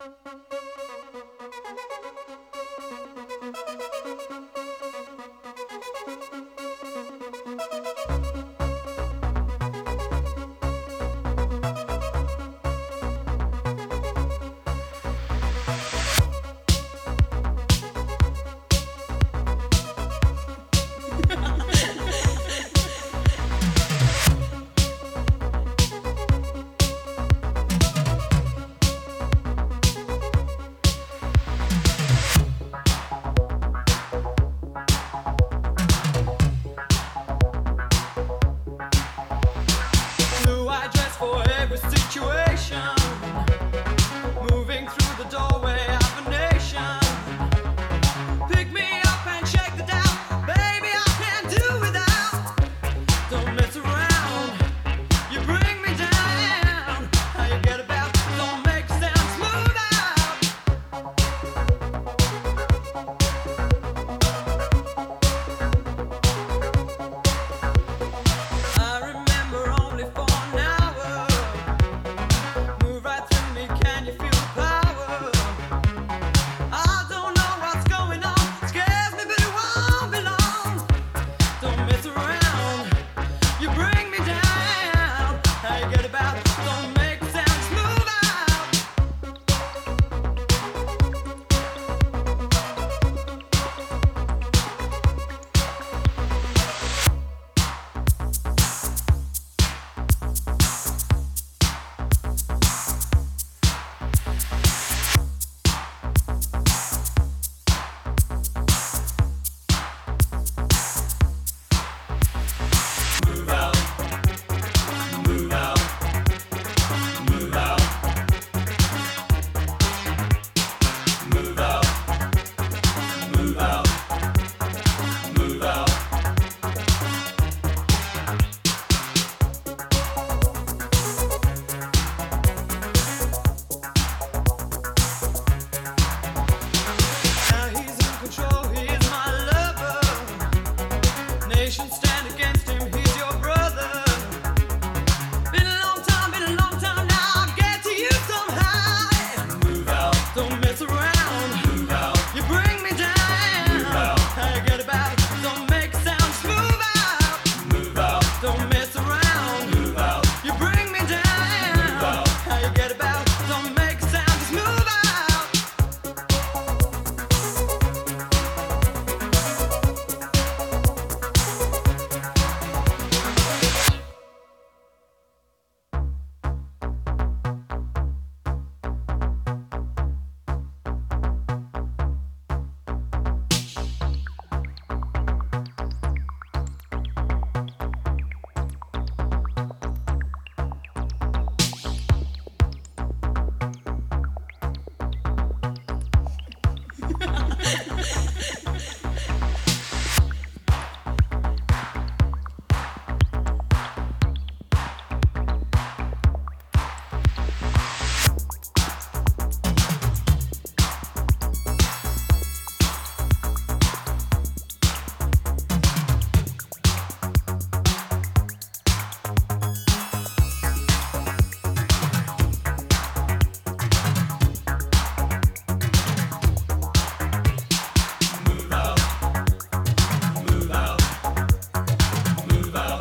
Situation, moving through the doorway of a nation. Pick me up and shake the down, baby, I can't do without. Don't mess around, you bring me down. How you get about, don't make sound, smooth out. I remember only for an hour. Move right through me, can you feel the power? I don't know what's going on, scares me but it won't be long. Don't mess around, you bring me down. How you get about, don't make a sound, smooth out. Move out, move out, move out, move out, move out, move out. Now he's in control, he is my lover. Nations stand against him, he's your brother. Been a long time now, I'll get to you somehow. Move out, don't mess around. Move out, you bring me down. Move out, how you get about, don't make a sound, smooth out. Move out, don't mess around. Move out, you bring me down. Move out, how you get about, don't make a sound, just move out. Move out, move out, move out.